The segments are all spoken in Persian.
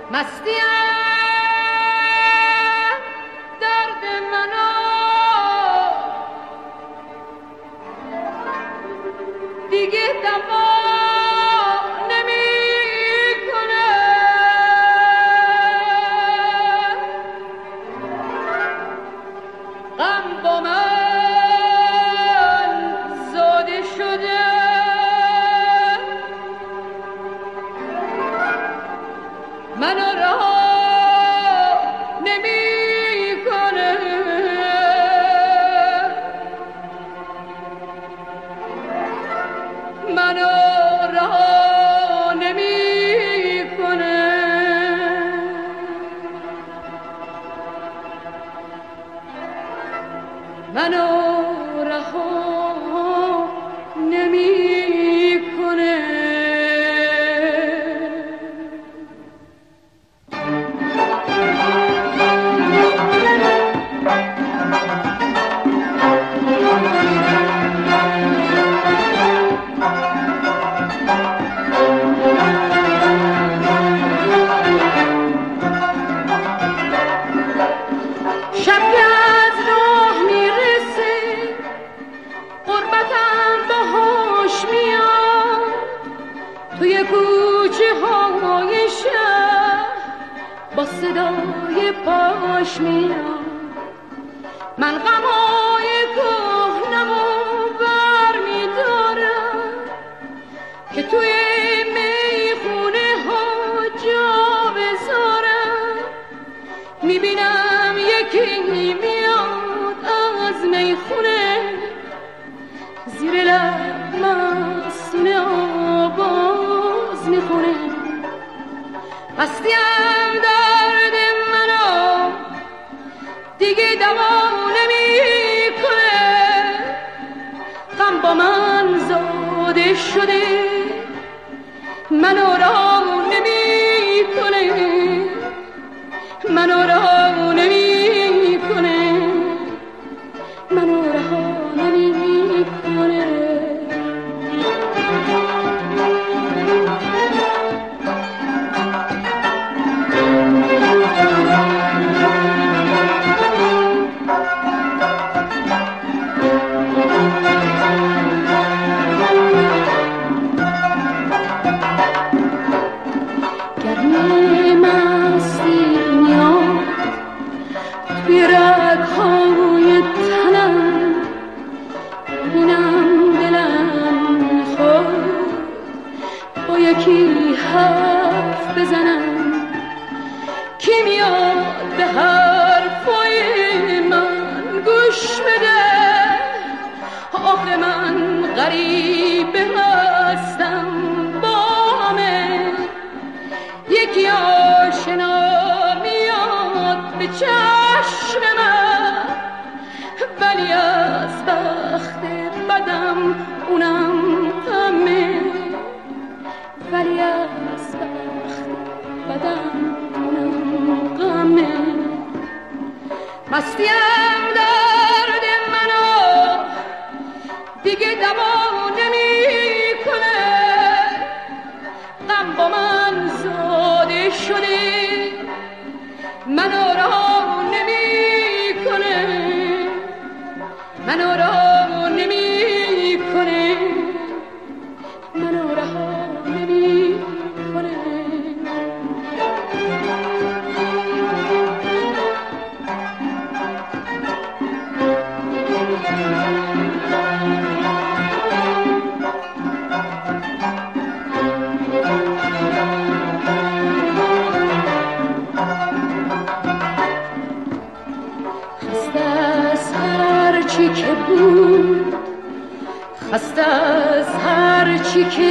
خسته از هر چی که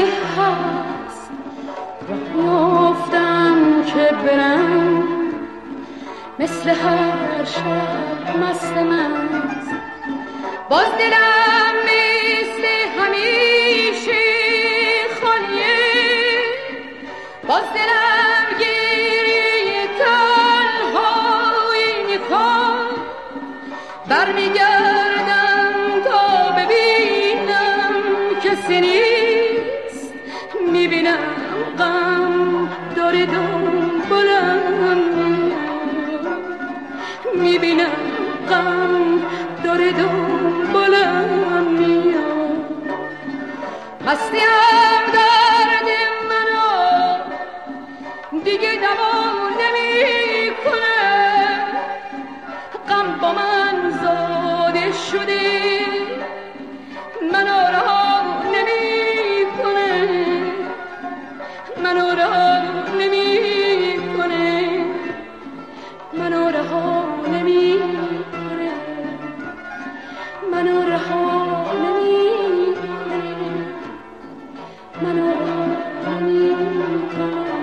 هست میافتم که برم مثل هر شب مست مست باز دلم مثل همیشه خالیه باز دلم گریه تنهایی میخواد برمیگردم تا ببینم کسی نیست میبینم غم داره دنبالم میبینم غم داره دنبالم میاد، مستیم درد منو دیگه دوا نمیکنه، غم با من زاده شده منو رها نمیکنه، منو رها نمیکنه، منو رها نمیکنه، منو رها نمیکنه، منو رها نمیکنه.